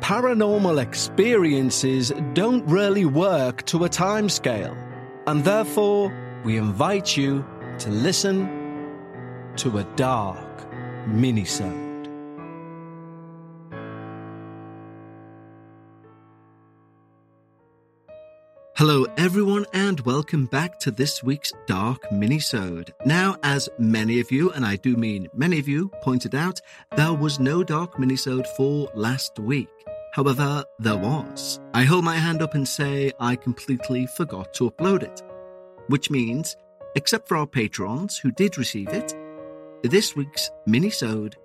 paranormal experiences don't really work to a timescale, and therefore we invite you to listen to a dark minisode. Hello everyone and welcome back to this week's Dark Minisode. Now, as many of you, and I do mean many of you, pointed out, there was no Dark Minisode for last week. However, there was. I hold my hand up and say I completely forgot to upload it. Which means, except for our patrons who did receive it, this week's Minisode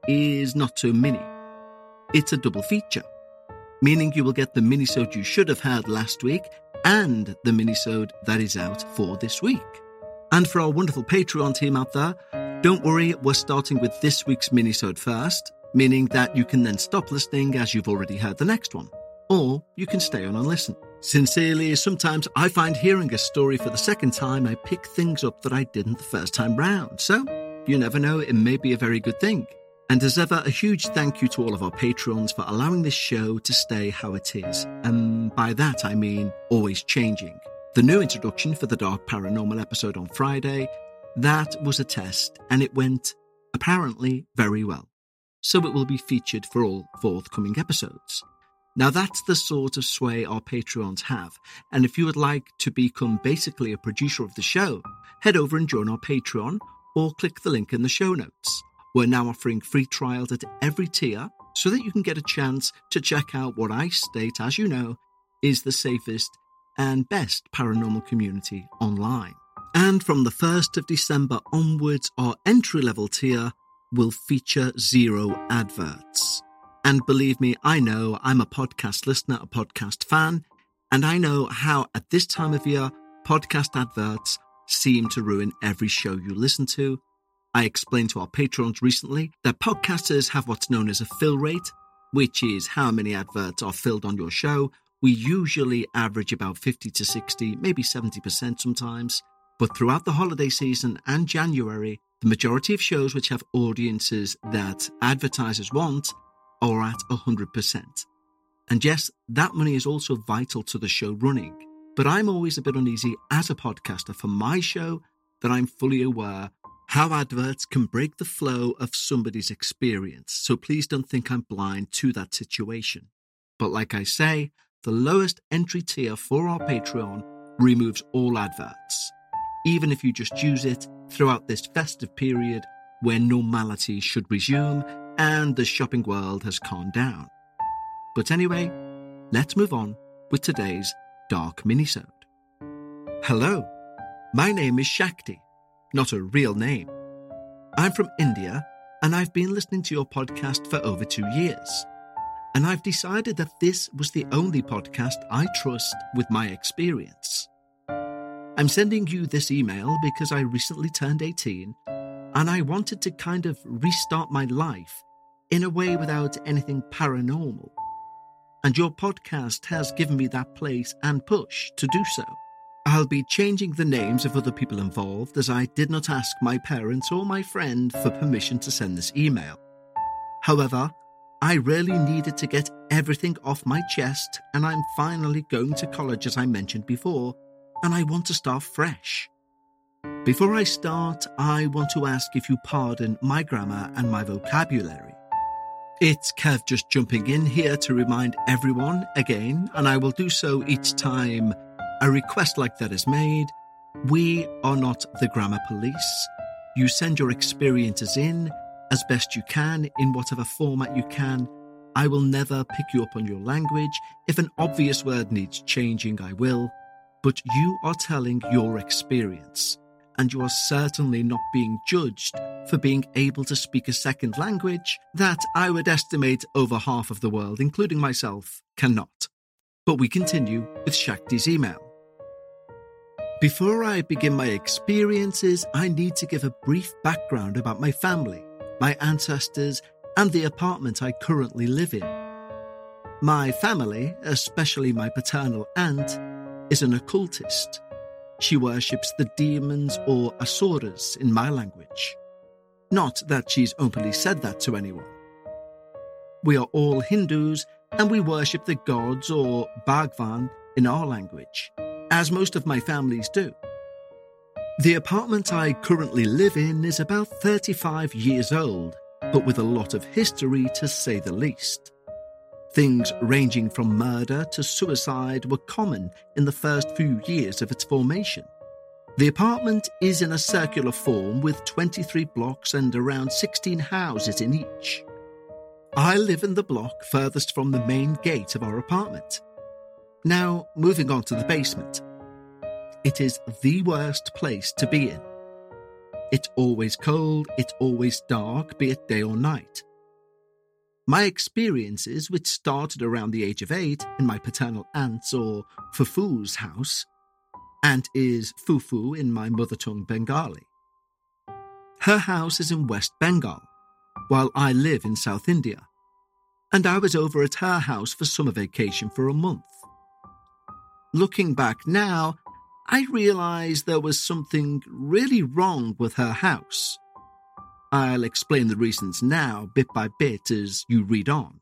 is not so mini. It's a double feature, meaning you will get the Minisode you should have had last week and the minisode that is out for this week. And for our wonderful Patreon team out there, don't worry, we're starting with this week's minisode first, meaning that you can then stop listening as you've already heard the next one. Or you can stay on and listen. Sincerely, sometimes I find hearing a story for the second time, I pick things up that I didn't the first time round. So, you never know, it may be a very good thing. And as ever, a huge thank you to all of our patrons for allowing this show to stay how it is. And by that, I mean always changing. The new introduction for the Dark Paranormal episode on Friday, that was a test, and it went, apparently, very well. So it will be featured for all forthcoming episodes. Now that's the sort of sway our Patreons have, and if you would like to become basically a producer of the show, head over and join our Patreon, or click the link in the show notes. We're now offering free trials at every tier so that you can get a chance to check out what I state, as you know, is the safest and best paranormal community online. And from the 1st of December onwards, our entry-level tier will feature 0 adverts. And believe me, I know I'm a podcast listener, a podcast fan, and I know how at this time of year, podcast adverts seem to ruin every show you listen to. I explained to our patrons recently that podcasters have what's known as a fill rate, which is how many adverts are filled on your show. We usually average about 50 to 60, maybe 70% sometimes. But throughout the holiday season and January, the majority of shows which have audiences that advertisers want are at 100%. And yes, that money is also vital to the show running. But I'm always a bit uneasy as a podcaster for my show that I'm fully aware how adverts can break the flow of somebody's experience, so please don't think I'm blind to that situation. But like I say, the lowest entry tier for our Patreon removes all adverts, even if you just use it throughout this festive period where normality should resume and the shopping world has calmed down. But anyway, let's move on with today's Dark Minisode. Hello, my name is Shakti. Not a real name. I'm from India, and I've been listening to your podcast for over 2 years. And I've decided that this was the only podcast I trust with my experience. I'm sending you this email because I recently turned 18, and I wanted to kind of restart my life in a way without anything paranormal. And your podcast has given me that place and push to do so. I'll be changing the names of other people involved as I did not ask my parents or my friend for permission to send this email. However, I really needed to get everything off my chest, and I'm finally going to college as I mentioned before, and I want to start fresh. Before I start, I want to ask if you pardon my grammar and my vocabulary. It's Kev just jumping in here to remind everyone again, and I will do so each time a request like that is made. We are not the grammar police. You send your experiences in as best you can, in whatever format you can. I will never pick you up on your language. If an obvious word needs changing, I will. But you are telling your experience, and you are certainly not being judged for being able to speak a second language that I would estimate over half of the world, including myself, cannot. But we continue with Shakti's email. Before I begin my experiences, I need to give a brief background about my family, my ancestors, and the apartment I currently live in. My family, especially my paternal aunt, is an occultist. She worships the demons or asuras in my language. Not that she's openly said that to anyone. We are all Hindus, and we worship the gods, or Bhagwan in our language, as most of my families do. The apartment I currently live in is about 35 years old, but with a lot of history to say the least. Things ranging from murder to suicide were common in the first few years of its formation. The apartment is in a circular form with 23 blocks and around 16 houses in each. I live in the block furthest from the main gate of our apartment. Now, moving on to the basement. It is the worst place to be in. It's always cold, it's always dark, be it day or night. My experiences, which started around the age of 8 in my paternal aunt's or Fufu's house, aunt is Fufu in my mother tongue Bengali. Her house is in West Bengal, while I live in South India, and I was over at her house for summer vacation for a month. Looking back now, I realise there was something really wrong with her house. I'll explain the reasons now, bit by bit, as you read on.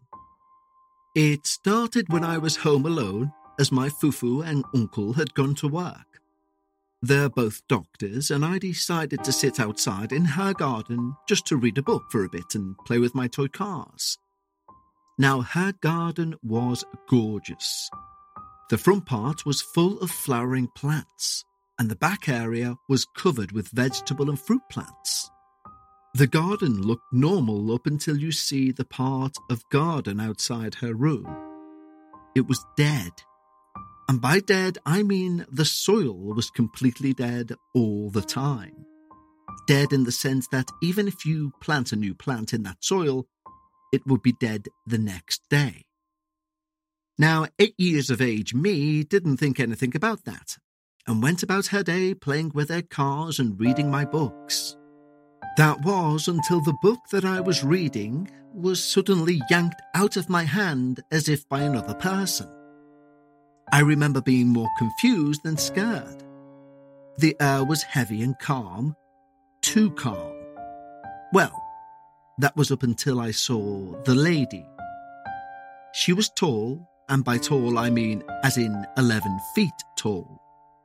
It started when I was home alone, as my fufu and uncle had gone to work. They're both doctors, and I decided to sit outside in her garden just to read a book for a bit and play with my toy cars. Now, her garden was gorgeous. The front part was full of flowering plants, and the back area was covered with vegetable and fruit plants. The garden looked normal up until you see the part of garden outside her room. It was dead. And by dead, I mean the soil was completely dead all the time. Dead in the sense that even if you plant a new plant in that soil, it would be dead the next day. Now, 8 years of age me didn't think anything about that, and went about her day playing with her cars and reading my books. That was until the book that I was reading was suddenly yanked out of my hand as if by another person. I remember being more confused than scared. The air was heavy and calm, too calm. Well, that was up until I saw the lady. She was tall, and by tall I mean as in 11 feet tall.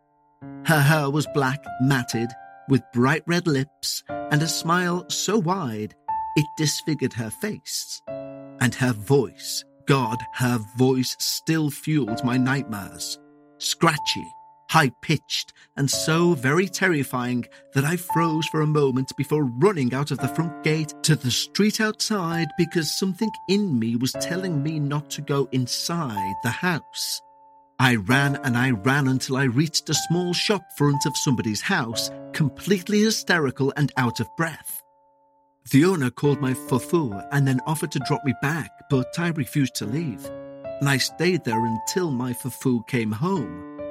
Her hair was black, matted, with bright red lips and a smile so wide it disfigured her face. And her voice, God, her voice still fueled my nightmares. Scratchy, high-pitched, and so very terrifying that I froze for a moment before running out of the front gate to the street outside because something in me was telling me not to go inside the house. I ran and I ran until I reached a small shop front of somebody's house, completely hysterical and out of breath. The owner called my fufu and then offered to drop me back, but I refused to leave, and I stayed there until my fufu came home.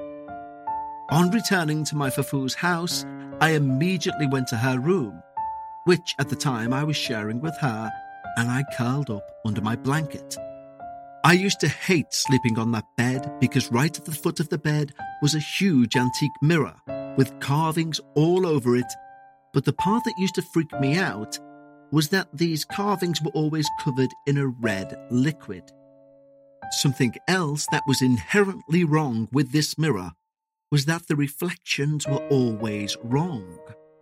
On returning to my fufu's house, I immediately went to her room, which at the time I was sharing with her, and I curled up under my blanket. I used to hate sleeping on that bed because right at the foot of the bed was a huge antique mirror with carvings all over it, but the part that used to freak me out was that these carvings were always covered in a red liquid. Something else that was inherently wrong with this mirror was that the reflections were always wrong.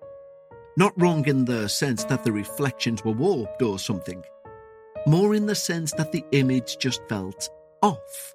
Not wrong in the sense that the reflections were warped or something, more in the sense that the image just felt off.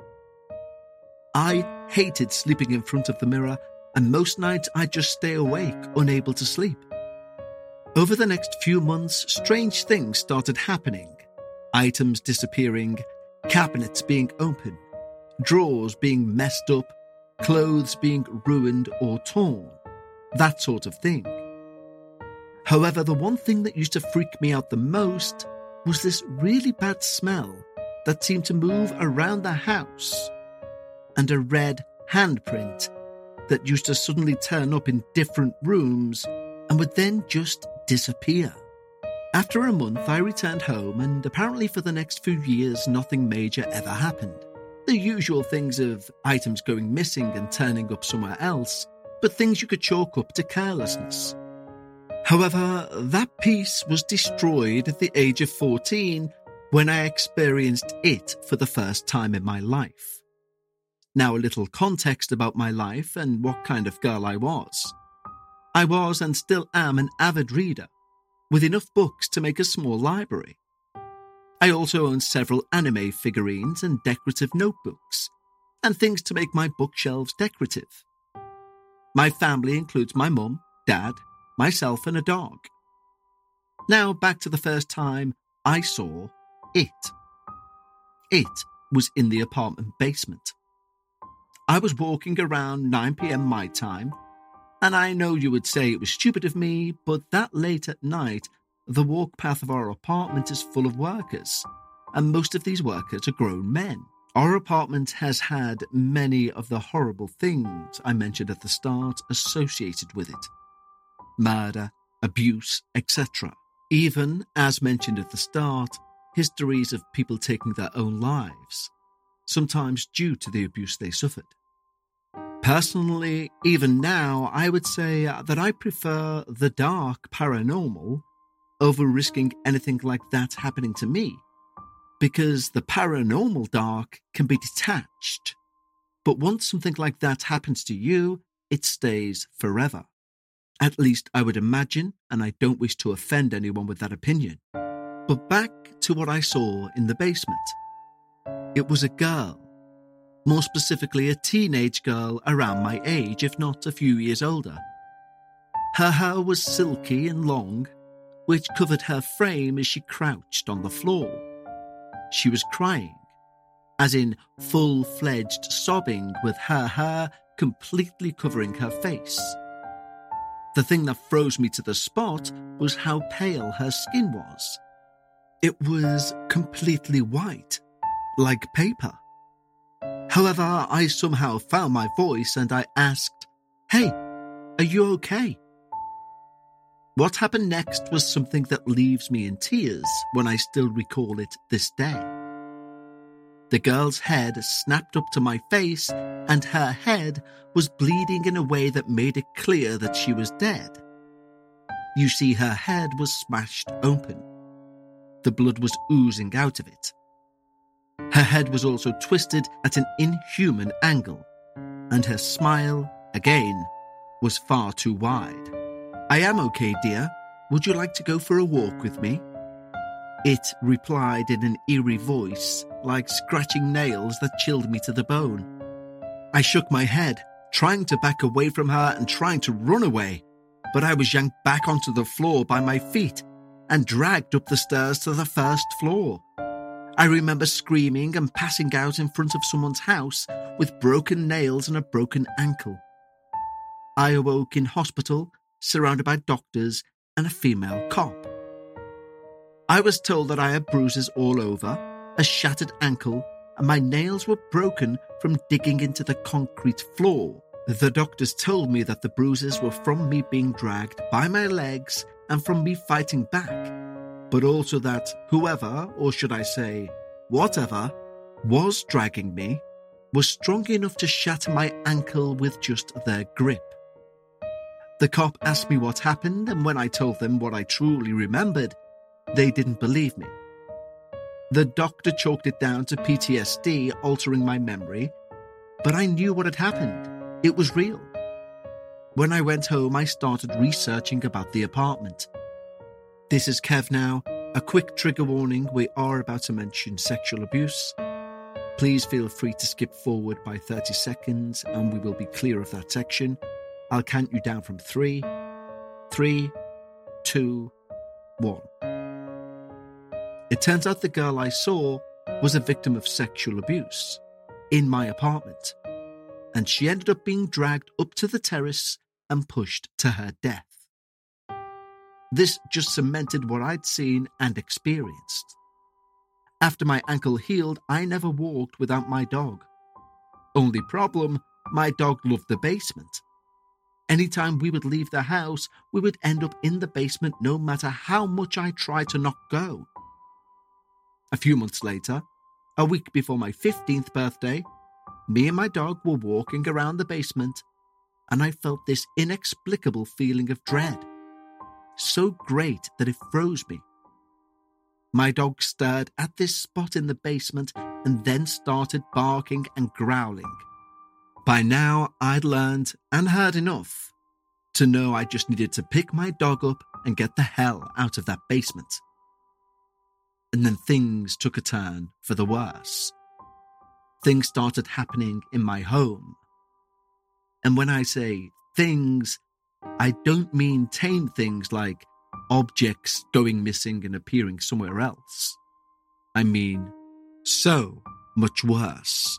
I hated sleeping in front of the mirror, and most nights I'd just stay awake, unable to sleep. Over the next few months, strange things started happening. Items disappearing, cabinets being open, drawers being messed up, clothes being ruined or torn, that sort of thing. However, the one thing that used to freak me out the most was this really bad smell that seemed to move around the house, and a red handprint that used to suddenly turn up in different rooms and would then just disappear. After a month, I returned home, and apparently for the next few years, nothing major ever happened. The usual things of items going missing and turning up somewhere else, but things you could chalk up to carelessness. However, that peace was destroyed at the age of 14 when I experienced it for the first time in my life. Now, a little context about my life and what kind of girl I was. I was and still am an avid reader, with enough books to make a small library. I also own several anime figurines and decorative notebooks, and things to make my bookshelves decorative. My family includes my mum, dad, myself, and a dog. Now, back to the first time I saw it. It was in the apartment basement. I was walking around 9 p.m. my time, and I know you would say it was stupid of me, but that late at night, the walk path of our apartment is full of workers, and most of these workers are grown men. Our apartment has had many of the horrible things I mentioned at the start associated with it. Murder, abuse, etc. Even, as mentioned at the start, histories of people taking their own lives, sometimes due to the abuse they suffered. Personally, even now, I would say that I prefer the dark paranormal over risking anything like that happening to me, because the paranormal dark can be detached, but once something like that happens to you, it stays forever. At least I would imagine, and I don't wish to offend anyone with that opinion. But back to what I saw in the basement. It was a girl, more specifically a teenage girl around my age, if not a few years older. Her hair was silky and long, which covered her frame as she crouched on the floor. She was crying, as in full-fledged sobbing, with her hair completely covering her face. The thing that froze me to the spot was how pale her skin was. It was completely white, like paper. However, I somehow found my voice and I asked, "Hey, are you okay?" What happened next was something that leaves me in tears when I still recall it this day. The girl's head snapped up to my face and her head was bleeding in a way that made it clear that she was dead. You see, her head was smashed open. The blood was oozing out of it. Her head was also twisted at an inhuman angle, and her smile, again, was far too wide. "I am okay, dear. Would you like to go for a walk with me?" It replied in an eerie voice, like scratching nails that chilled me to the bone. I shook my head, trying to back away from her and trying to run away, but I was yanked back onto the floor by my feet and dragged up the stairs to the first floor. I remember screaming and passing out in front of someone's house with broken nails and a broken ankle. I awoke in hospital, surrounded by doctors and a female cop. I was told that I had bruises all over, a shattered ankle, and my nails were broken from digging into the concrete floor. The doctors told me that the bruises were from me being dragged by my legs and from me fighting back, but also that whoever, or should I say, whatever, was dragging me was strong enough to shatter my ankle with just their grip. The cop asked me what happened, and when I told them what I truly remembered, they didn't believe me. The doctor chalked it down to PTSD altering my memory, but I knew what had happened. It was real. When I went home, I started researching about the apartment. This is Kev now. A quick trigger warning, we are about to mention sexual abuse. Please feel free to skip forward by 30 seconds and we will be clear of that section. I'll count you down from 3. 3, 2, 1. It turns out the girl I saw was a victim of sexual abuse in my apartment, and she ended up being dragged up to the terrace and pushed to her death. This just cemented what I'd seen and experienced. After my ankle healed, I never walked without my dog. Only problem, my dog loved the basement. Anytime we would leave the house, we would end up in the basement no matter how much I tried to not go. A few months later, a week before my 15th birthday, me and my dog were walking around the basement, and I felt this inexplicable feeling of dread. So great that it froze me. My dog stared at this spot in the basement and then started barking and growling. By now, I'd learned and heard enough to know I just needed to pick my dog up and get the hell out of that basement. And then things took a turn for the worse. Things started happening in my home. And when I say things, I don't mean tame things like objects going missing and appearing somewhere else. I mean so much worse.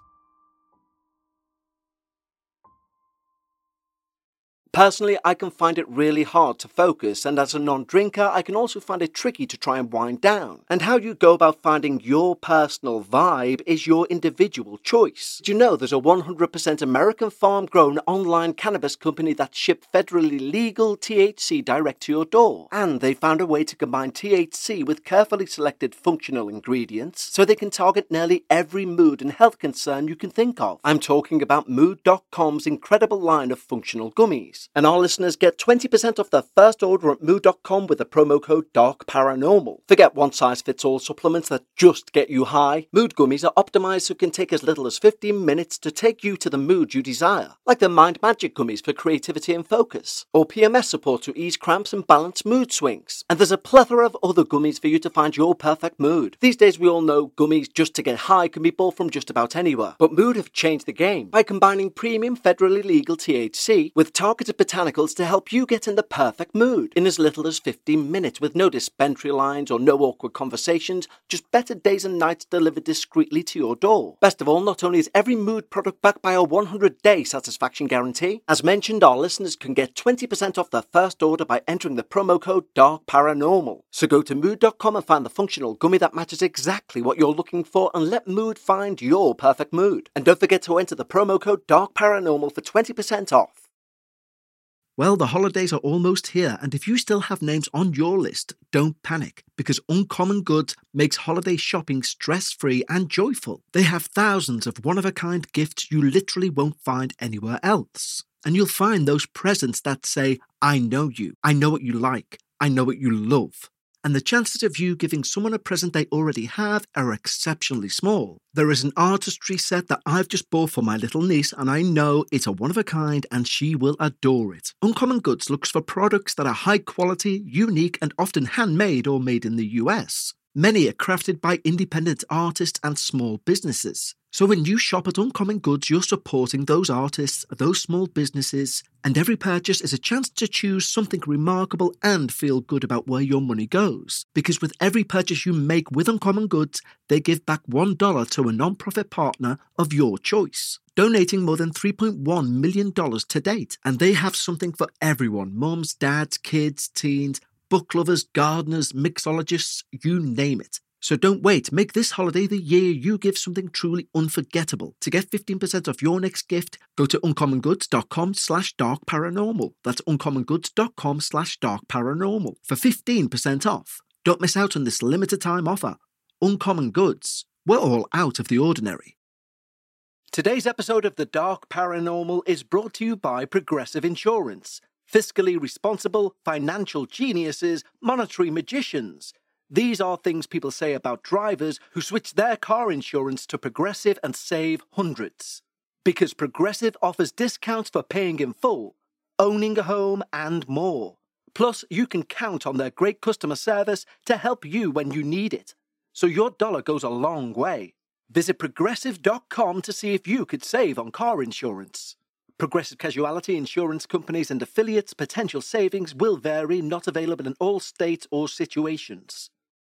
Personally, I can find it really hard to focus, and as a non-drinker, I can also find it tricky to try and wind down. And how you go about finding your personal vibe is your individual choice. Do you know there's a 100% American farm-grown online cannabis company that ships federally legal THC direct to your door? And they found a way to combine THC with carefully selected functional ingredients so they can target nearly every mood and health concern you can think of. I'm talking about Mood.com's incredible line of functional gummies. And our listeners get 20% off their first order at Mood.com with the promo code DARKParanormal. Forget one-size-fits-all supplements that just get you high. Mood gummies are optimized so it can take as little as 15 minutes to take you to the mood you desire. Like the Mind Magic gummies for creativity and focus, or PMS support to ease cramps and balance mood swings. And there's a plethora of other gummies for you to find your perfect mood. These days we all know gummies just to get high can be bought from just about anywhere. But Mood have changed the game by combining premium federally legal THC with targeted botanicals to help you get in the perfect mood in as little as 15 minutes with no dispensary lines or no awkward conversations, just better days and nights delivered discreetly to your door. Best of all, not only is every Mood product backed by a 100-day satisfaction guarantee, as mentioned, our listeners can get 20% off their first order by entering the promo code DARKParanormal. So go to Mood.com and find the functional gummy that matches exactly what you're looking for and let Mood find your perfect mood. And don't forget to enter the promo code DARKParanormal for 20% off. Well, the holidays are almost here, and if you still have names on your list, don't panic, because Uncommon Goods makes holiday shopping stress-free and joyful. They have thousands of one-of-a-kind gifts you literally won't find anywhere else. And you'll find those presents that say, I know you, I know what you like, I know what you love. And the chances of you giving someone a present they already have are exceptionally small. There is an artistry set that I've just bought for my little niece, and I know it's a one-of-a-kind and she will adore it. Uncommon Goods looks for products that are high quality, unique, and often handmade or made in the US. Many are crafted by independent artists and small businesses. So when you shop at Uncommon Goods, you're supporting those artists, those small businesses, and every purchase is a chance to choose something remarkable and feel good about where your money goes. Because with every purchase you make with Uncommon Goods, they give back $1 to a non-profit partner of your choice, donating more than $3.1 million to date. And they have something for everyone: mums, dads, kids, teens, book lovers, gardeners, mixologists, you name it. So don't wait. Make this holiday the year you give something truly unforgettable. To get 15% off your next gift, go to uncommongoods.com/darkparanormal. That's uncommongoods.com/darkparanormal for 15% off. Don't miss out on this limited time offer. Uncommon Goods. We're all out of the ordinary. Today's episode of The Dark Paranormal is brought to you by Progressive Insurance. Fiscally responsible, financial geniuses, monetary magicians. These are things people say about drivers who switch their car insurance to Progressive and save hundreds. Because Progressive offers discounts for paying in full, owning a home, and more. Plus, you can count on their great customer service to help you when you need it. So your dollar goes a long way. Visit Progressive.com to see if you could save on car insurance. Progressive Casualty Insurance Companies and affiliates' potential savings will vary, not available in all states or situations.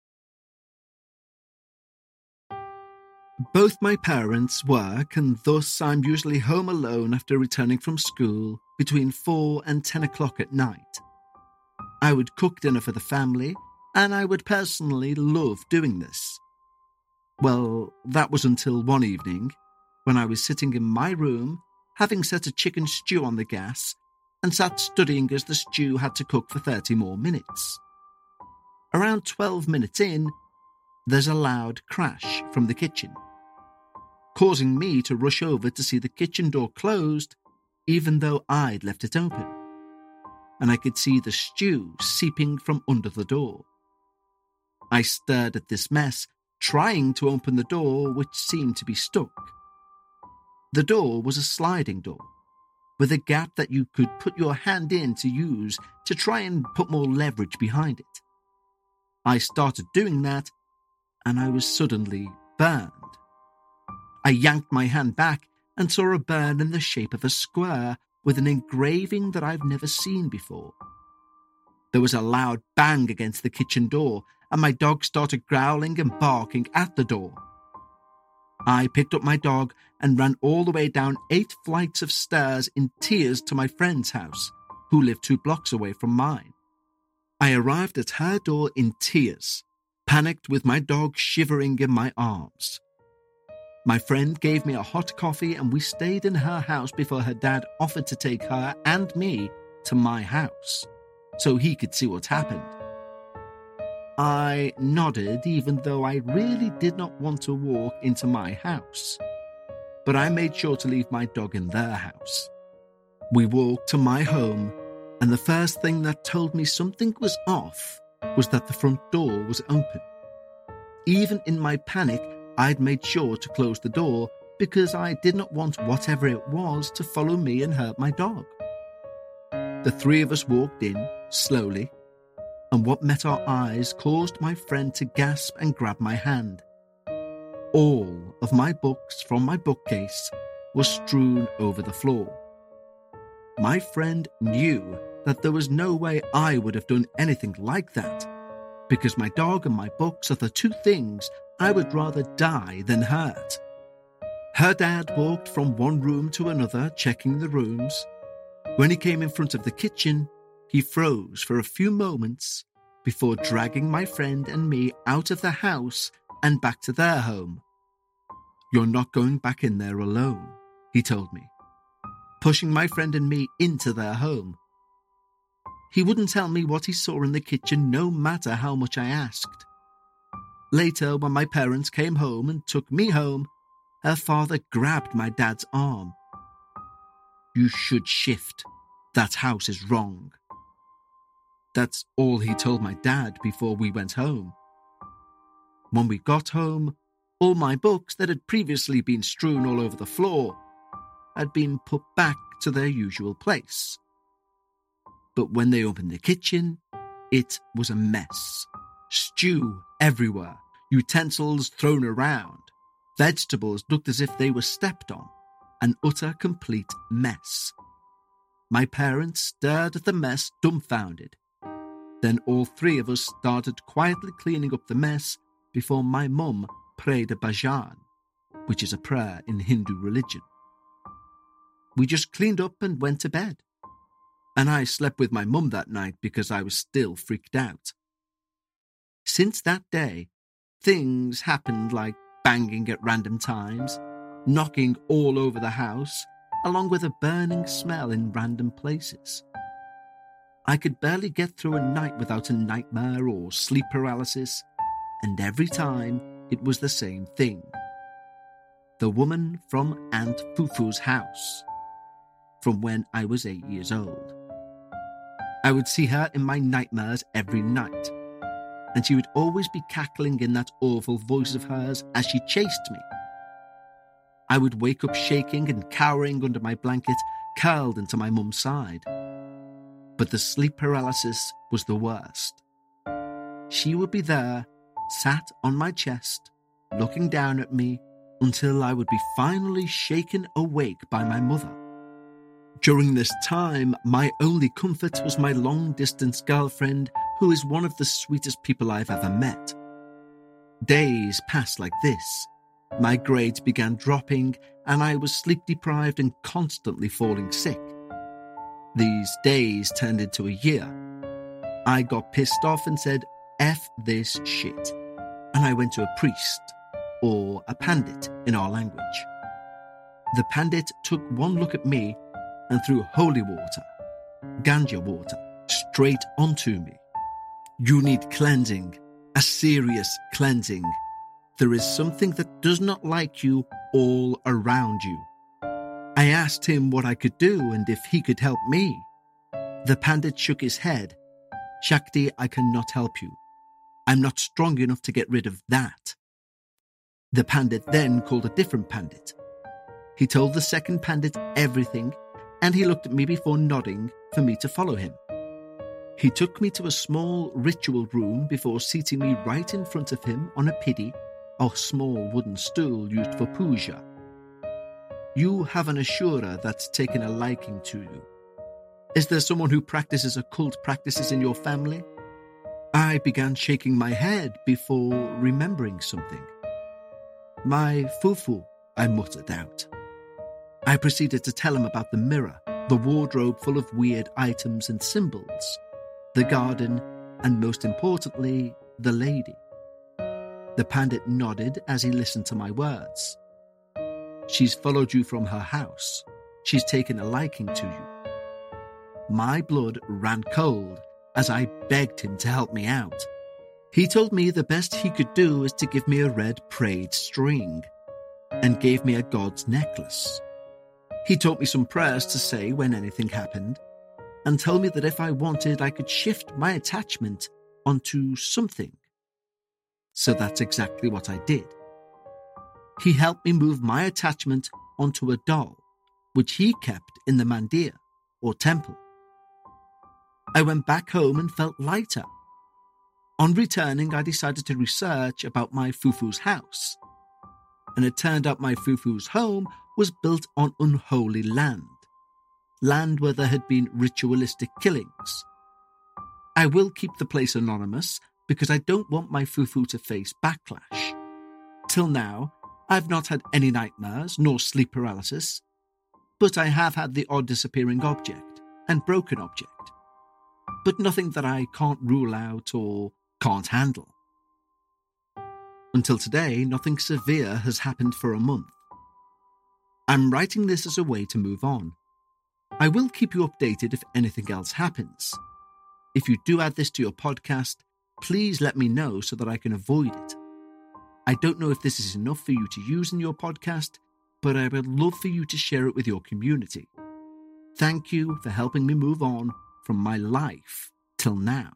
Both my parents work, and thus I'm usually home alone after returning from school between 4 and 10 o'clock at night. I would cook dinner for the family, and I would personally love doing this. Well, that was until one evening, when I was sitting in my room, having set a chicken stew on the gas, and sat studying as the stew had to cook for 30 more minutes. Around 12 minutes in, there's a loud crash from the kitchen, causing me to rush over to see the kitchen door closed, even though I'd left it open, and I could see the stew seeping from under the door. I stared at this mess, trying to open the door, which seemed to be stuck. The door was a sliding door, with a gap that you could put your hand in to use to try and put more leverage behind it. I started doing that, and I was suddenly burned. I yanked my hand back and saw a burn in the shape of a square with an engraving that I've never seen before. There was a loud bang against the kitchen door, and my dog started growling and barking at the door. I picked up my dog and ran all the way down 8 flights of stairs in tears to my friend's house, who lived 2 blocks away from mine. I arrived at her door in tears, panicked with my dog shivering in my arms. My friend gave me a hot coffee and we stayed in her house before her dad offered to take her and me to my house, so he could see what happened. I nodded even though I really did not want to walk into my house, but I made sure to leave my dog in their house. We walked to my home, and the first thing that told me something was off was that the front door was open. Even in my panic, I'd made sure to close the door because I did not want whatever it was to follow me and hurt my dog. The 3 of us walked in, slowly, and what met our eyes caused my friend to gasp and grab my hand. All of my books from my bookcase were strewn over the floor. My friend knew that there was no way I would have done anything like that, because my dog and my books are the 2 things I would rather die than hurt. Her dad walked from one room to another, checking the rooms. When he came in front of the kitchen, he froze for a few moments before dragging my friend and me out of the house and back to their home. "You're not going back in there alone," he told me, pushing my friend and me into their home. He wouldn't tell me what he saw in the kitchen no matter how much I asked. Later, when my parents came home and took me home, her father grabbed my dad's arm. "You should shift. That house is wrong." That's all he told my dad before we went home. When we got home, all my books that had previously been strewn all over the floor had been put back to their usual place. But when they opened the kitchen, it was a mess. Stew everywhere, utensils thrown around, vegetables looked as if they were stepped on, an utter complete mess. My parents stared at the mess dumbfounded. Then all 3 of us started quietly cleaning up the mess before my mum prayed a bhajan, which is a prayer in Hindu religion. We just cleaned up and went to bed. And I slept with my mum that night because I was still freaked out. Since that day, things happened like banging at random times, knocking all over the house, along with a burning smell in random places. I could barely get through a night without a nightmare or sleep paralysis, and every time it was the same thing. The woman from Aunt Fufu's house, from when I was 8 years old. I would see her in my nightmares every night, and she would always be cackling in that awful voice of hers as she chased me. I would wake up shaking and cowering under my blanket, curled into my mum's side. But the sleep paralysis was the worst. She would be there, sat on my chest, looking down at me until I would be finally shaken awake by my mother. During this time, my only comfort was my long-distance girlfriend, who is one of the sweetest people I've ever met. Days passed like this. My grades began dropping, and I was sleep-deprived and constantly falling sick. These days turned into a year. I got pissed off and said, "F this shit," and I went to a priest, or a pandit in our language. The pandit took one look at me and threw holy water, ganja water, straight onto me. "You need cleansing, a serious cleansing. There is something that does not like you all around you." I asked him what I could do and if he could help me. The pandit shook his head. "Shakti, I cannot help you. I'm not strong enough to get rid of that. The pandit then called a different pandit. He told the second pandit everything, and he looked at me before nodding for me to follow him. He took me to a small ritual room before seating me right in front of him on a pidi, a small wooden stool used for puja. You have an Ashura that's taken a liking to you. Is there someone who practices occult practices in your family? I began shaking my head before remembering something. My fufu, I muttered out. I proceeded to tell him about the mirror, the wardrobe full of weird items and symbols, the garden, and most importantly, the lady. The pandit nodded as he listened to my words. She's followed you from her house. She's taken a liking to you. My blood ran cold as I begged him to help me out. He told me the best he could do is to give me a red braid string and gave me a god's necklace. He taught me some prayers to say when anything happened and told me that if I wanted, I could shift my attachment onto something. So that's exactly what I did. He helped me move my attachment onto a doll, which he kept in the mandir, or temple. I went back home and felt lighter. On returning, I decided to research about my fufu's house. And it turned out my fufu's home was built on unholy land where there had been ritualistic killings. I will keep the place anonymous because I don't want my fufu to face backlash. Till now, I've not had any nightmares nor sleep paralysis, but I have had the odd disappearing object and broken object, but nothing that I can't rule out or can't handle. Until today, nothing severe has happened for a month. I'm writing this as a way to move on. I will keep you updated if anything else happens. If you do add this to your podcast, please let me know so that I can avoid it. I don't know if this is enough for you to use in your podcast, but I would love for you to share it with your community. Thank you for helping me move on from my life till now.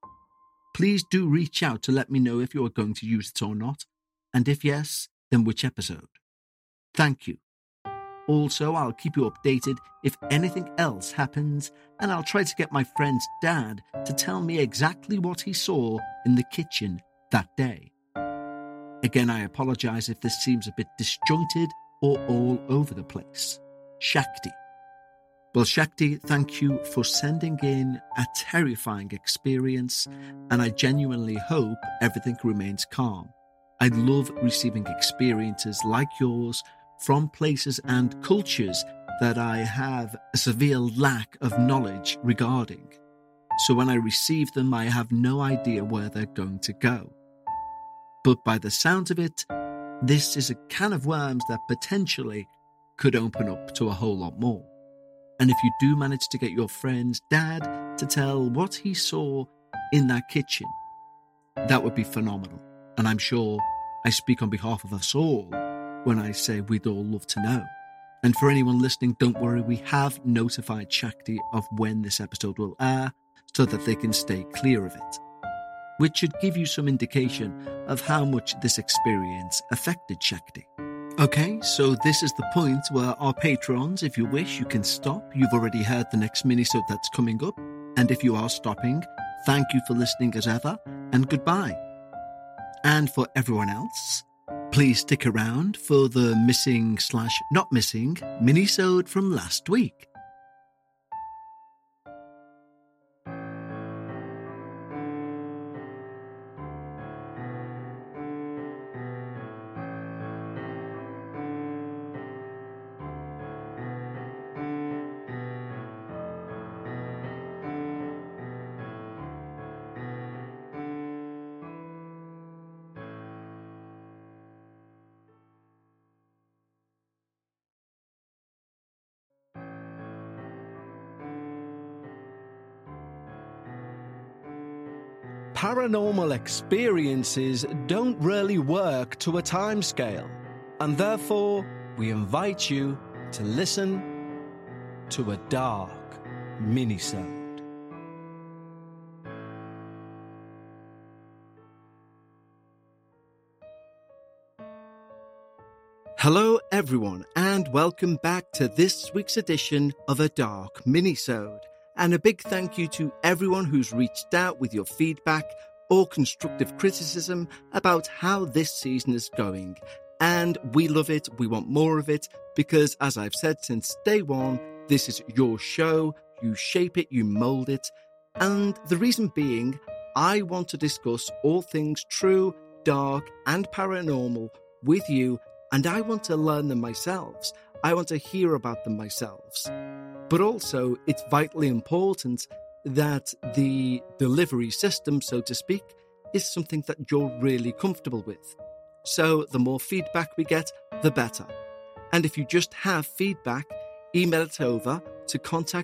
Please do reach out to let me know if you are going to use it or not, and if yes, then which episode. Thank you. Also, I'll keep you updated if anything else happens, and I'll try to get my friend's dad to tell me exactly what he saw in the kitchen that day. Again, I apologise if this seems a bit disjointed or all over the place. Shakti. Well, Shakti, thank you for sending in a terrifying experience, and I genuinely hope everything remains calm. I love receiving experiences like yours from places and cultures that I have a severe lack of knowledge regarding. So when I receive them, I have no idea where they're going to go. But by the sound of it, this is a can of worms that potentially could open up to a whole lot more. And if you do manage to get your friend's dad to tell what he saw in that kitchen, that would be phenomenal. And I'm sure I speak on behalf of us all when I say we'd all love to know. And for anyone listening, don't worry, we have notified Shakti of when this episode will air so that they can stay clear of it, which should give you some indication of how much this experience affected Shakti. Okay, so this is the point where our patrons, if you wish, you can stop. You've already heard the next minisode that's coming up. And if you are stopping, thank you for listening as ever, and goodbye. And for everyone else, please stick around for the missing/not missing minisode from last week. Paranormal experiences don't really work to a timescale, and therefore we invite you to listen to a dark minisode. Hello everyone and welcome back to this week's edition of A Dark Minisode. And a big thank you to everyone who's reached out with your feedback or constructive criticism about how this season is going. And we love it, we want more of it, because as I've said since day one, this is your show, you shape it, you mould it. And the reason being, I want to discuss all things true, dark and paranormal with you, and I want to learn them myself. I want to hear about them myself. But also, it's vitally important that the delivery system, so to speak, is something that you're really comfortable with. So the more feedback we get, the better. And if you just have feedback, email it over to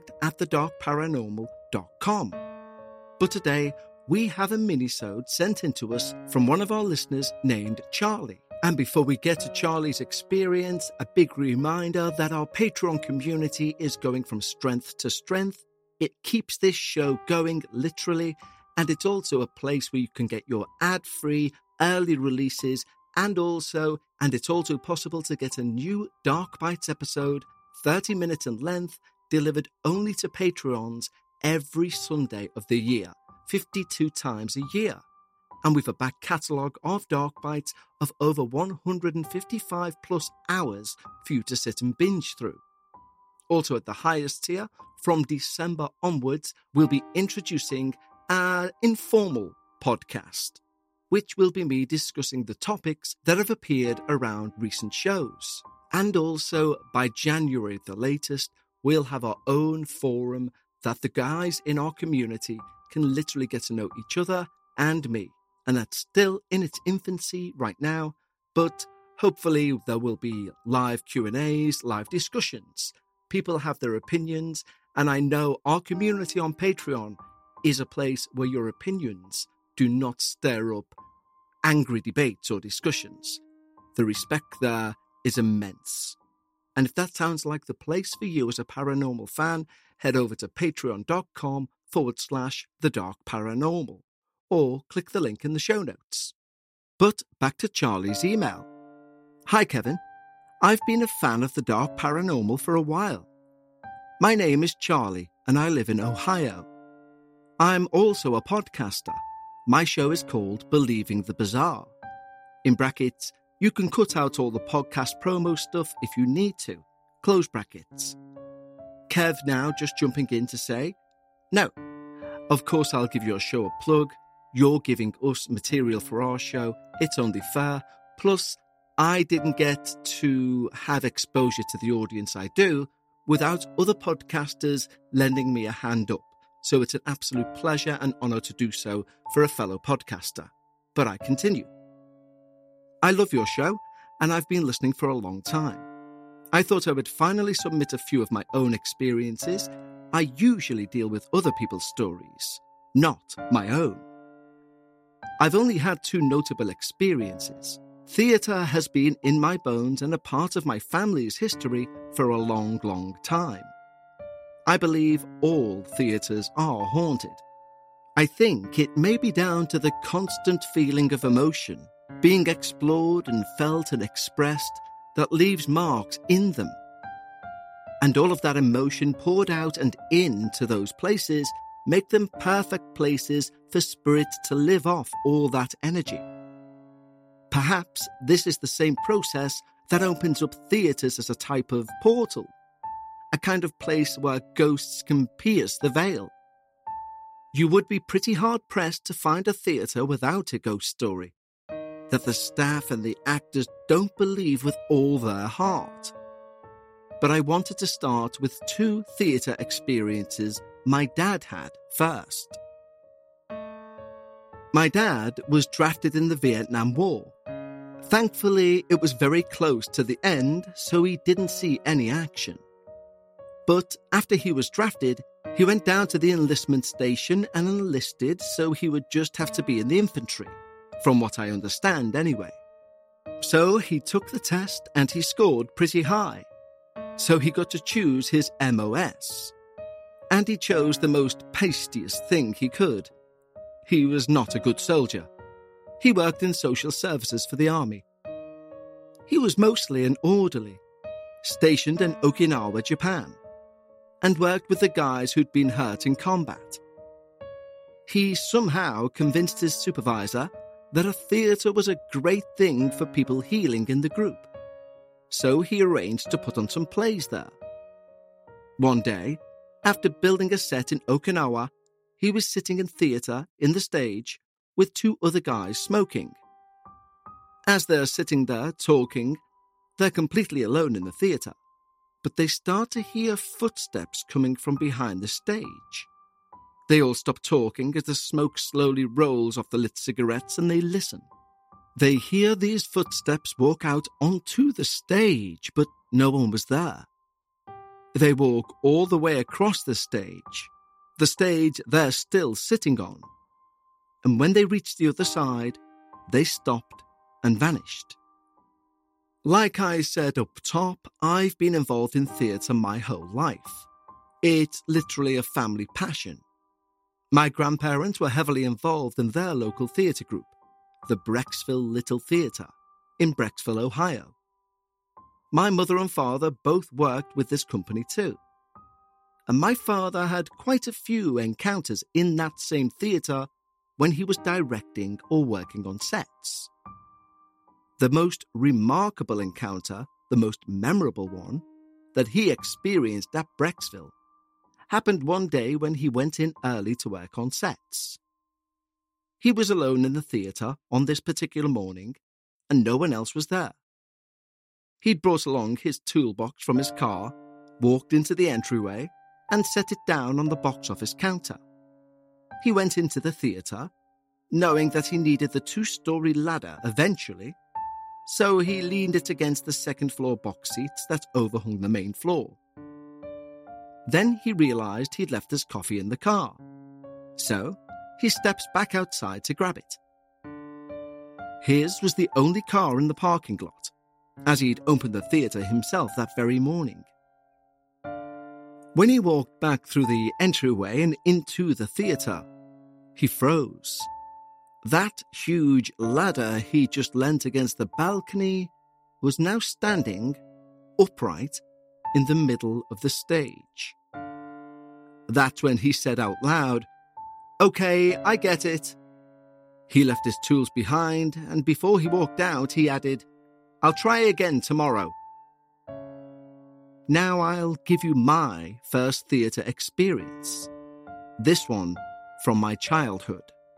contact@thedarkparanormal.com. But today, we have a minisode sent in to us from one of our listeners named Charlie. And before we get to Charlie's experience, a big reminder that our Patreon community is going from strength to strength. It keeps this show going, literally, and it's also a place where you can get your ad-free early releases, and it's also possible to get a new Dark Bites episode, 30 minutes in length, delivered only to Patreons every Sunday of the year, 52 times a year. And with a back catalogue of Dark Bites of over 155 plus hours for you to sit and binge through. Also at the highest tier, from December onwards, we'll be introducing an informal podcast, which will be me discussing the topics that have appeared around recent shows. And also, by January at the latest, we'll have our own forum that the guys in our community can literally get to know each other and me. And that's still in its infancy right now, but hopefully there will be live Q&As, live discussions. People have their opinions, and I know our community on Patreon is a place where your opinions do not stir up angry debates or discussions. The respect there is immense. And if that sounds like the place for you as a paranormal fan, head over to patreon.com/thedarkparanormal. Or click the link in the show notes. But back to Charlie's email. Hi Kevin, I've been a fan of the Dark Paranormal for a while. My name is Charlie and I live in Ohio. I'm also a podcaster. My show is called Believing the Bizarre. In brackets, you can cut out all the podcast promo stuff if you need to. Close brackets. Kev now just jumping in to say, no, of course I'll give your show a plug. You're giving us material for our show. It's only fair. Plus, I didn't get to have exposure to the audience I do without other podcasters lending me a hand up. So it's an absolute pleasure and honour to do so for a fellow podcaster. But I continue. I love your show, and I've been listening for a long time. I thought I would finally submit a few of my own experiences. I usually deal with other people's stories, not my own. I've only had 2 notable experiences. Theatre has been in my bones and a part of my family's history for a long, long time. I believe all theatres are haunted. I think it may be down to the constant feeling of emotion being explored and felt and expressed that leaves marks in them. And all of that emotion poured out and into those places make them perfect places for spirit to live off all that energy. Perhaps this is the same process that opens up theatres as a type of portal, a kind of place where ghosts can pierce the veil. You would be pretty hard-pressed to find a theatre without a ghost story, that the staff and the actors don't believe with all their heart. But I wanted to start with 2 theatre experiences my dad had first. My dad was drafted in the Vietnam War. Thankfully, it was very close to the end, so he didn't see any action. But after he was drafted, he went down to the enlistment station and enlisted, so he would just have to be in the infantry, from what I understand anyway. So he took the test and he scored pretty high. So he got to choose his MOS. And he chose the most pastiest thing he could. He was not a good soldier. He worked in social services for the army. He was mostly an orderly, stationed in Okinawa, Japan, and worked with the guys who'd been hurt in combat. He somehow convinced his supervisor that a theatre was a great thing for people healing in the group, so he arranged to put on some plays there. One day, after building a set in Okinawa, he was sitting in theatre in the stage with two other guys smoking. As they're sitting there talking, they're completely alone in the theatre, but they start to hear footsteps coming from behind the stage. They all stop talking as the smoke slowly rolls off the lit cigarettes and they listen. They hear these footsteps walk out onto the stage, but no one was there. They walk all the way across the stage they're still sitting on. And when they reached the other side, they stopped and vanished. Like I said up top, I've been involved in theatre my whole life. It's literally a family passion. My grandparents were heavily involved in their local theatre group, the Brecksville Little Theatre, in Brecksville, Ohio. My mother and father both worked with this company too. And my father had quite a few encounters in that same theatre when he was directing or working on sets. The most remarkable encounter, the most memorable one, that he experienced at Brecksville happened one day when he went in early to work on sets. He was alone in the theatre on this particular morning, and no one else was there. He'd brought along his toolbox from his car, walked into the entryway, and set it down on the box office counter. He went into the theatre, knowing that he needed the 2-story ladder eventually, so he leaned it against the second-floor box seats that overhung the main floor. Then he realized he'd left his coffee in the car, so he steps back outside to grab it. His was the only car in the parking lot, as he'd opened the theatre himself that very morning. When he walked back through the entryway and into the theatre, he froze. That huge ladder he just leant against the balcony was now standing upright in the middle of the stage. That's when he said out loud, "Okay, I get it." He left his tools behind, and before he walked out, he added, "I'll try again tomorrow." Now I'll give you my first theatre experience. This one from my childhood.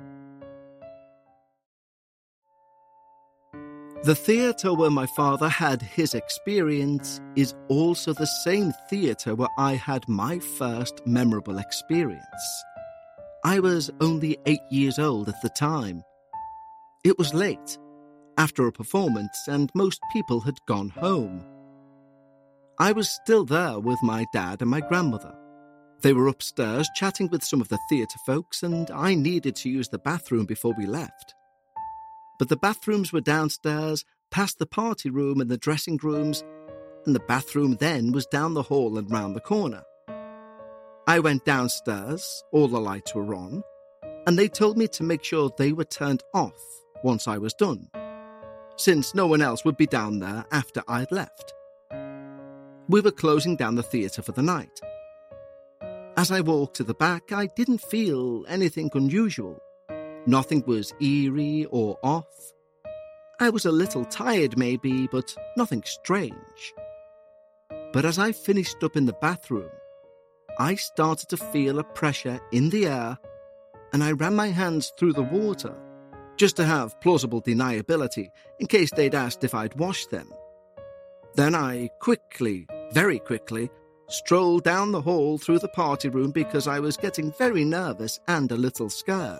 The theatre where my father had his experience is also the same theatre where I had my first memorable experience. I was only 8 years old at the time. It was late, after a performance, and most people had gone home. I was still there with my dad and my grandmother. They were upstairs chatting with some of the theatre folks, and I needed to use the bathroom before we left. But the bathrooms were downstairs, past the party room and the dressing rooms, and the bathroom then was down the hall and round the corner. I went downstairs, all the lights were on, and they told me to make sure they were turned off once I was done, since no one else would be down there after I'd left. We were closing down the theatre for the night. As I walked to the back, I didn't feel anything unusual. Nothing was eerie or off. I was a little tired maybe, but nothing strange. But as I finished up in the bathroom, I started to feel a pressure in the air, and I ran my hands through the water, just to have plausible deniability in case they'd asked if I'd washed them. Then I very quickly, strolled down the hall through the party room because I was getting very nervous and a little scared.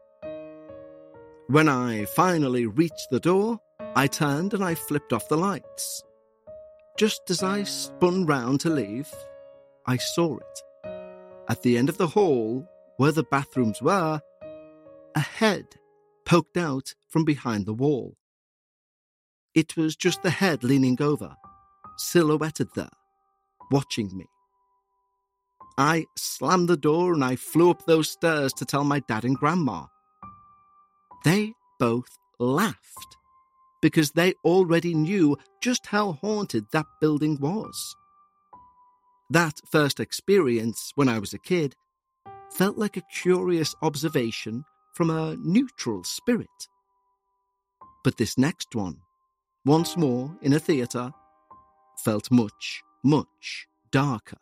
When I finally reached the door, I turned and I flipped off the lights. Just as I spun round to leave, I saw it. At the end of the hall, where the bathrooms were, a head poked out from behind the wall. It was just the head leaning over, silhouetted there, watching me. I slammed the door and I flew up those stairs to tell my dad and grandma. They both laughed. because they already knew just how haunted that building was. That first experience, when I was a kid, felt like a curious observation from a neutral spirit. But this next one, once more in a theatre, felt much, much darker.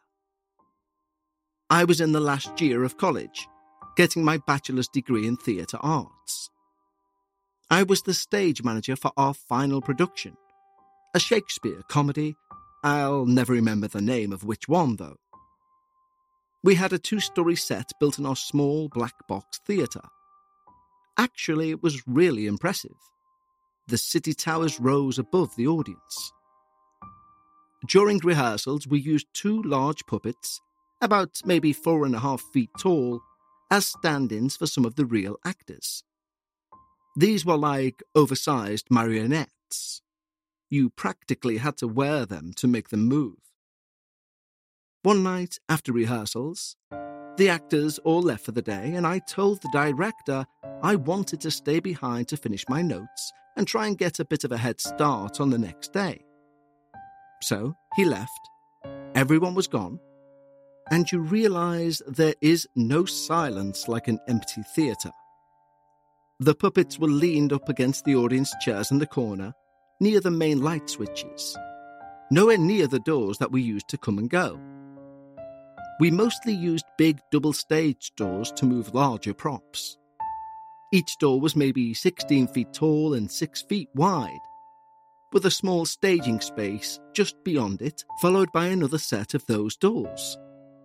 I was in the last year of college, getting my bachelor's degree in theatre arts. I was the stage manager for our final production, a Shakespeare comedy. I'll never remember the name of which one, though. We had a 2-story set built in our small black box theatre. Actually, it was really impressive. The city towers rose above the audience. During rehearsals, we used 2 large puppets, about maybe 4.5 feet tall, as stand-ins for some of the real actors. These were like oversized marionettes. You practically had to wear them to make them move. One night after rehearsals, the actors all left for the day, and I told the director I wanted to stay behind to finish my notes and try and get a bit of a head start on the next day. So he left, everyone was gone, and you realise there is no silence like an empty theatre. The puppets were leaned up against the audience chairs in the corner, near the main light switches, nowhere near the doors that we used to come and go. We mostly used big double-stage doors to move larger props. Each door was maybe 16 feet tall and 6 feet wide, with a small staging space just beyond it, followed by another set of those doors.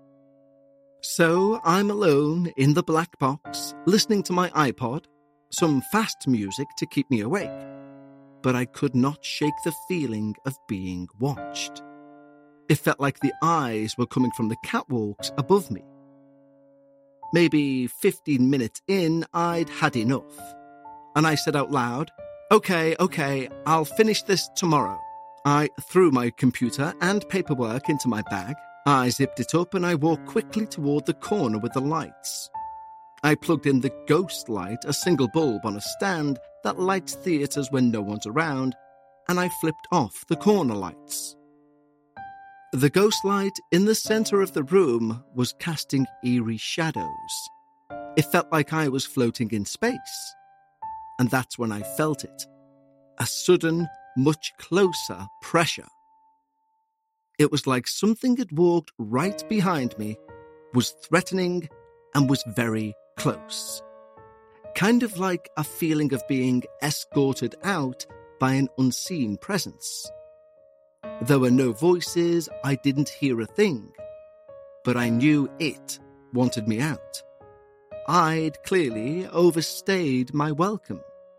So I'm alone in the black box, listening to my iPod, some fast music to keep me awake, but I could not shake the feeling of being watched. It felt like the eyes were coming from the catwalks above me. Maybe 15 minutes in, I'd had enough, and I said out loud, Okay, I'll finish this tomorrow. I threw my computer and paperwork into my bag, I zipped it up, and I walked quickly toward the corner with the lights. I plugged in the ghost light, a single bulb on a stand that lights theatres when no one's around, and I flipped off the corner lights. The ghost light in the centre of the room was casting eerie shadows. It felt like I was floating in space. And that's when I felt it. A sudden, much closer pressure. It was like something had walked right behind me, was threatening, and was very close. Kind of like a feeling of being escorted out by an unseen presence. There were no voices, I didn't hear a thing, but I knew it wanted me out. I'd clearly overstayed my welcome.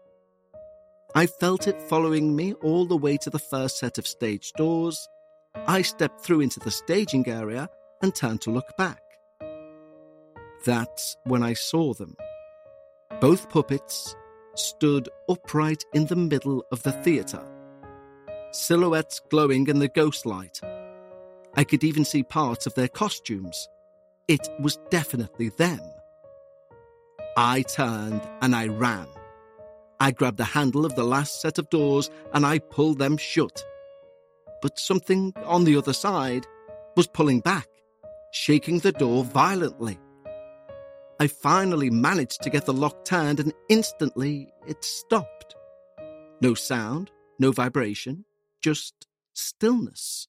I felt it following me all the way to the first set of stage doors. I stepped through into the staging area and turned to look back. That's when I saw them. Both puppets stood upright in the middle of the theatre, silhouettes glowing in the ghost light. I could even see parts of their costumes. It was definitely them. I turned and I ran. I grabbed the handle of the last set of doors and I pulled them shut. But something on the other side was pulling back, shaking the door violently. I finally managed to get the lock turned and instantly it stopped. No sound, no vibration, just stillness.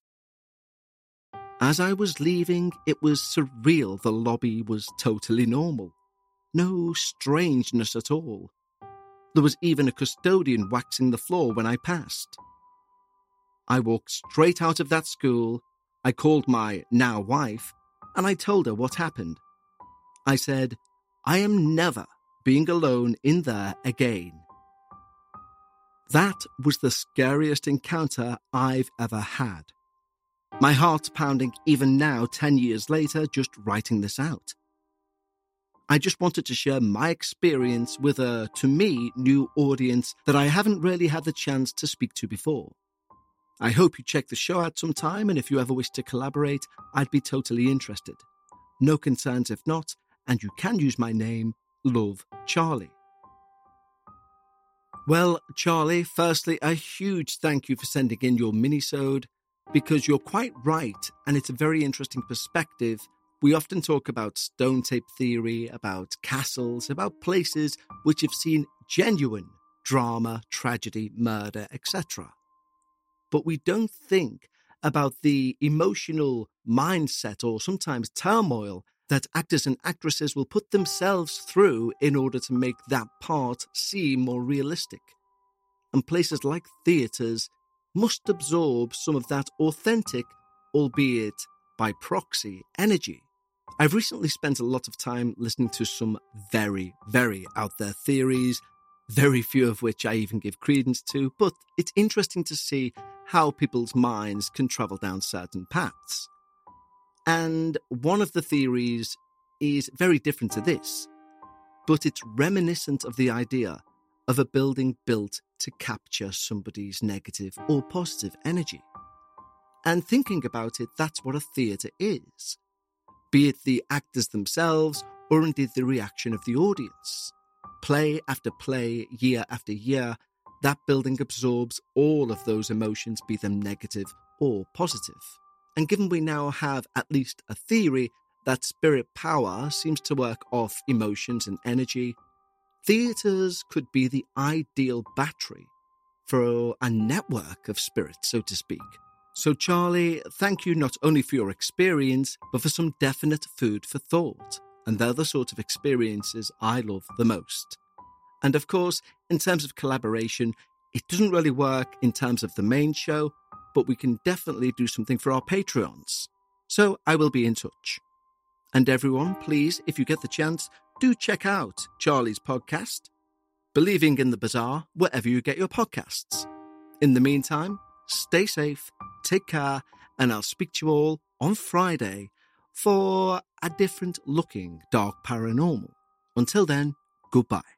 As I was leaving, it was surreal. The lobby was totally normal. No strangeness at all. There was even a custodian waxing the floor when I passed. I walked straight out of that school. I called my now wife, and I told her what happened. I said, I am never being alone in there again. That was the scariest encounter I've ever had. My heart's pounding even now, 10 years later, just writing this out. I just wanted to share my experience with a, to me, new audience that I haven't really had the chance to speak to before. I hope you check the show out sometime, and if you ever wish to collaborate, I'd be totally interested. No concerns if not, and you can use my name, Love Charlie. Well, Charlie, firstly, a huge thank you for sending in your mini-sode, because you're quite right, and it's a very interesting perspective. We often talk about stone tape theory, about castles, about places which have seen genuine drama, tragedy, murder, etc. But we don't think about the emotional mindset or sometimes turmoil that actors and actresses will put themselves through in order to make that part seem more realistic. And places like theatres must absorb some of that authentic, albeit by proxy, energy. I've recently spent a lot of time listening to some very, very out there theories, very few of which I even give credence to, but it's interesting to see how people's minds can travel down certain paths. And one of the theories is very different to this, but it's reminiscent of the idea of a building built to capture somebody's negative or positive energy. And thinking about it, that's what a theatre is, be it the actors themselves or indeed the reaction of the audience. Play after play, year after year, that building absorbs all of those emotions, be them negative or positive. And given we now have at least a theory that spirit power seems to work off emotions and energy, theatres could be the ideal battery for a network of spirits, so to speak. So Charlie, thank you not only for your experience, but for some definite food for thought. And they're the sort of experiences I love the most. And of course, in terms of collaboration, it doesn't really work in terms of the main show, but we can definitely do something for our Patreons. So I will be in touch. And everyone, please, if you get the chance, do check out Charlie's podcast, Believing in the Bizarre, wherever you get your podcasts. In the meantime, stay safe, take care, and I'll speak to you all on Friday for a different looking Dark Paranormal. Until then, goodbye.